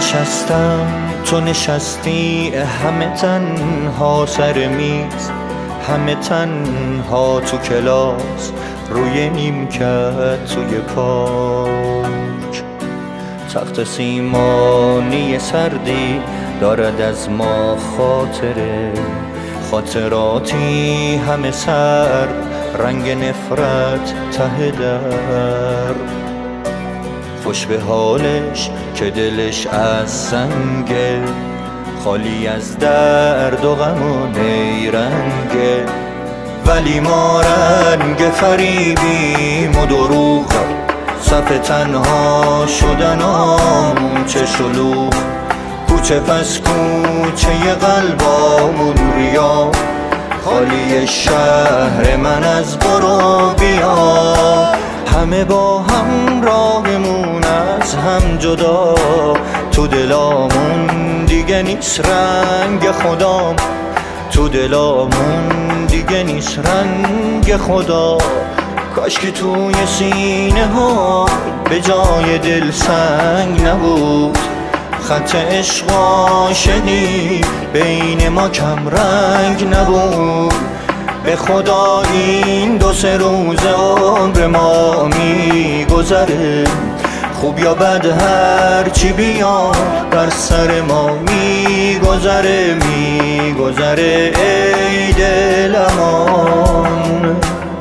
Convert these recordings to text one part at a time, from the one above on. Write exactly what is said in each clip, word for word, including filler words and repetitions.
نشستم تو نشستی، همه تنها سر میز، همه تنها تو کلاس، روی نیمکت توی پارک. تخت سیمانی سردی دارد از ما خاطره، خاطراتی همه سرد، رنگ نفرت ته در. خوش به حالش که دلش از سنگه، خالی از درد و غم و نیرنگه. ولی ما رنگ فریبیم و دروغ، صف تنها شدنامون چه شلوغ. کوچه پس کوچه قلبامون ریا، خالی شهر من از برو بیا. همه با هم راهمون از هم جدا، تو دلامون دیگه نیست رنگ خدام، تو دلامون دیگه نیست رنگ خدا. کاش که توی سینه ها به جای دل سنگ نبود، خط عشق عاشقی بین ما کم رنگ نبود. به خدا این دو سه روز عمر ما میگذره، خوب یا بد هر چی بیاد بر سر ما میگذره، میگذره ای دل امان.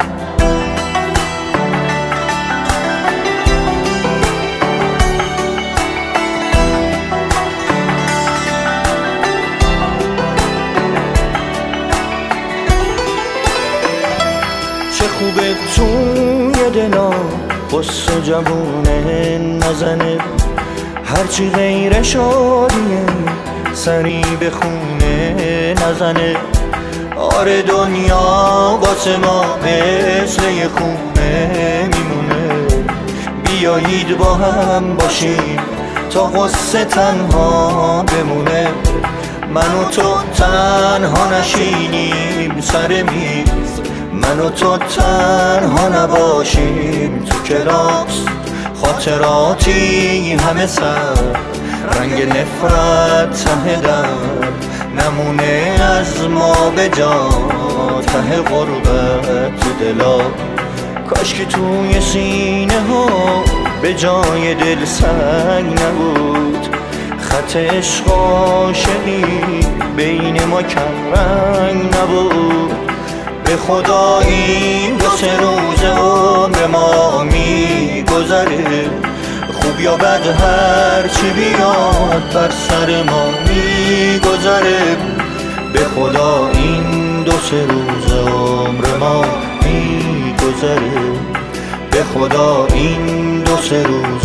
چه خوبه توی دلا قصه جوونه نزنه، هرچی غیر شادیه سری به خونه نزنه. آره دنیا واسه ما مثل یه خونه میمونه، بیایید با هم باشیم تا قصه تنها بمونه. من و تو تنها نشینیم سر میز، من و تو تنها نباشیم تو کلاس. خاطراتی همه سر، رنگ نفرت ته در، نمونه از ما به جا ته غربت تو دلا. کاش که توی سینه ها به جای دل سنگ نبود، خط عشق عاشقی بین ما کم رنگ نبود. به خدا این دو سه روز عمر ما میگذره، خوب یا بد هر چی بیاد بر سر ما میگذره. به خدا این دو سه روز عمر ما میگذره، به خدا این دو سه روز